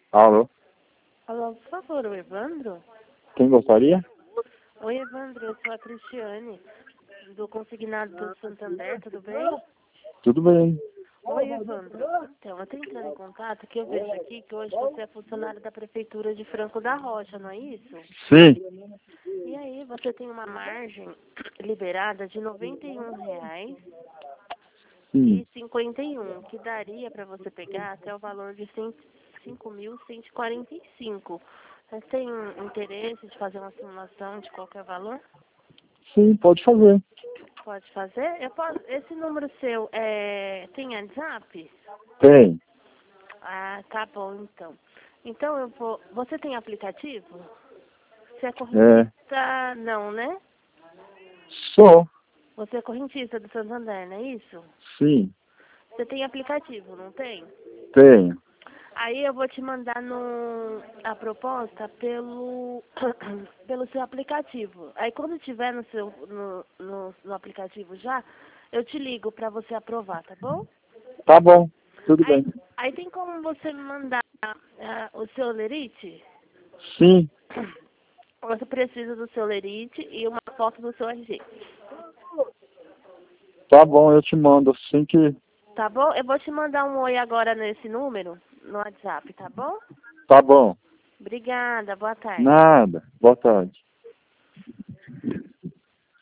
Alô? Alô, por favor, o Evandro? Quem gostaria? Oi, Evandro, eu sou a Cristiane, do Consignado do Santander, tudo bem? Tudo bem. Oi, Evandro. Então, eu tô entrando em contato que eu vejo aqui que hoje você é funcionário da Prefeitura de Franco da Rocha, não é isso? Sim. E aí, você tem uma margem liberada de R$ 91,51, Sim. que daria para você pegar até o valor de 5.145. Você tem interesse de fazer uma simulação de qualquer valor? Sim, pode fazer. Pode fazer? Esse número seu tem WhatsApp? Tem. Ah, tá bom então. Então eu vou. Você tem aplicativo? Você é É. correntista? Não, né? Sou. Você é correntista do Santander, não é isso? Sim. Você tem aplicativo, não tem? Tenho. Aí eu vou te mandar a proposta pelo seu aplicativo. Aí quando tiver no aplicativo já, eu te ligo para você aprovar, tá bom? Tá bom. Tudo Aí, bem. aí tem como você me mandar o seu lerite? Sim. Você precisa do seu lerite e uma foto do seu RG. Tá bom, eu te mando assim que... Tá bom? Eu vou te mandar um oi agora nesse número, no WhatsApp, tá bom? Tá bom. Obrigada, boa tarde. Nada. Boa tarde.